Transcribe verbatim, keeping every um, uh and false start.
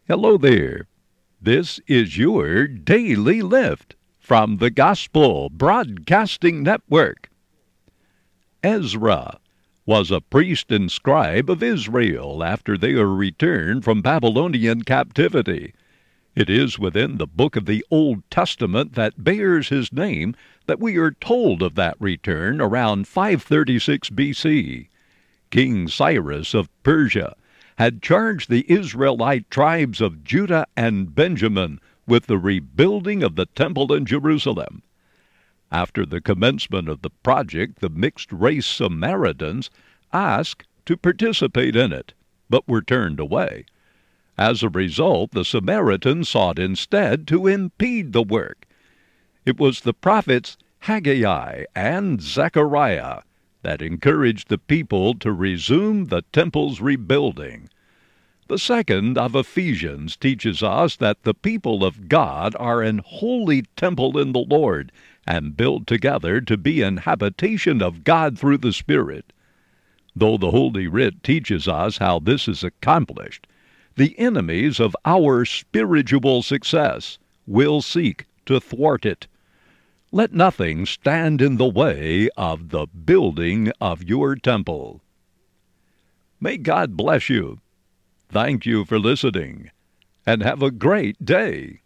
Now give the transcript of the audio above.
Hello there. This is your Daily Lift from the Gospel Broadcasting Network. Ezra was a priest and scribe of Israel after they were returned from Babylonian captivity. It is within the book of the Old Testament that bears his name that we are told of that return around five thirty-six B C. King Cyrus of Persia had charged the Israelite tribes of Judah and Benjamin with the rebuilding of the temple in Jerusalem. After the commencement of the project, the mixed-race Samaritans asked to participate in it, but were turned away. As a result, the Samaritans sought instead to impede the work. It was the prophets Haggai and Zechariah that encouraged the people to resume the temple's rebuilding. The second of Ephesians teaches us that the people of God are an holy temple in the Lord, and built together to be an habitation of God through the Spirit. Though the Holy Writ teaches us how this is accomplished, the enemies of our spiritual success will seek to thwart it. Let nothing stand in the way of the building of your temple. May God bless you. Thank you for listening, and have a great day.